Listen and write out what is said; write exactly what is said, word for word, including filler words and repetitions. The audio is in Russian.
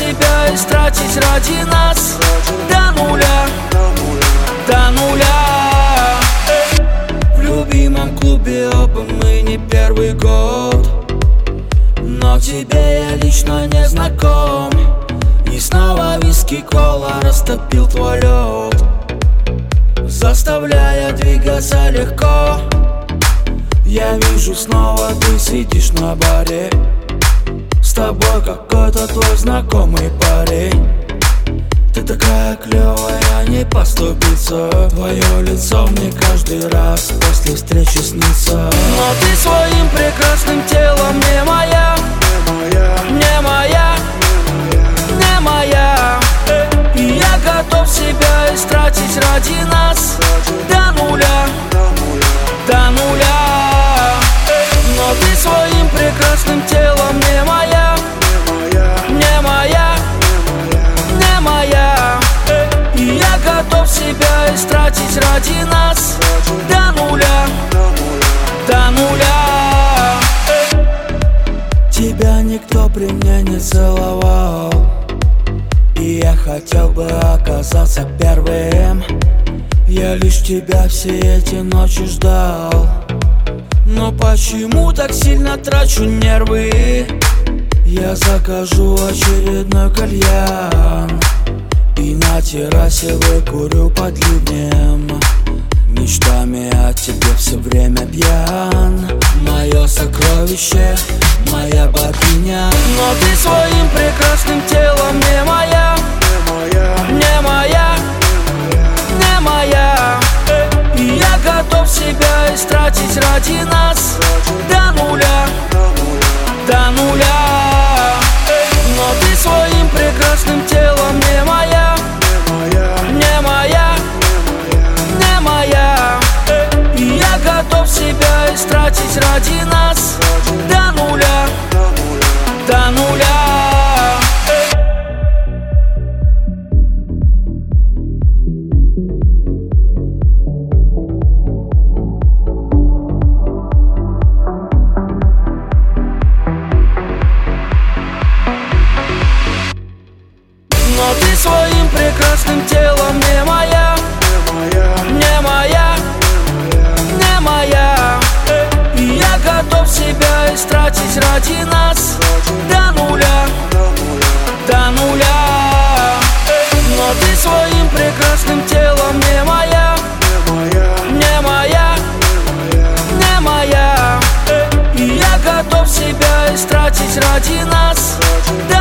себя истратить ради нас до нуля, до нуля. В любимом клубе оба мы не первый год, но тебе я лично не знаком. И снова виски кола растопил твой лед, заставляя двигаться легко. Я вижу, снова ты сидишь на баре, с тобой какой-то твой знакомый парень. Ты такая клевая, не поступиться. Твое лицо мне каждый раз после встречи снится. Но ты своим прекрасным телом не моя, не моя, не моя. И я готов себя истратить ради нас до нуля, до нуля. Но ты своим прекрасным телом не моя, не моя, не моя. И я готов себя истратить ради нас до нуля, до нуля. Тебя никто при мне не целовал, и я хотел бы оказаться первым. Я лишь тебя все эти ночи ждал, но почему так сильно трачу нервы? Я закажу очередной кальян и на террасе выкурю под ливнем. Мечтами о тебе все время пьян. Мое сокровище, моя богиня. Но ты своим прекрасным телом не моя, не моя, не моя. И я готов себя истратить ради нас до нуля, до нуля. Но ты своим прекрасным телом не моя, не моя, не моя. И я готов себя истратить ради нас до нуля, до нуля. Но ты своим прекрасным телом не моя, не моя, не моя. И я готов себя истратить ради нас до нуля, до нуля. Но ты своим прекрасным телом не моя, не моя, не моя. И я готов себя истратить ради нас до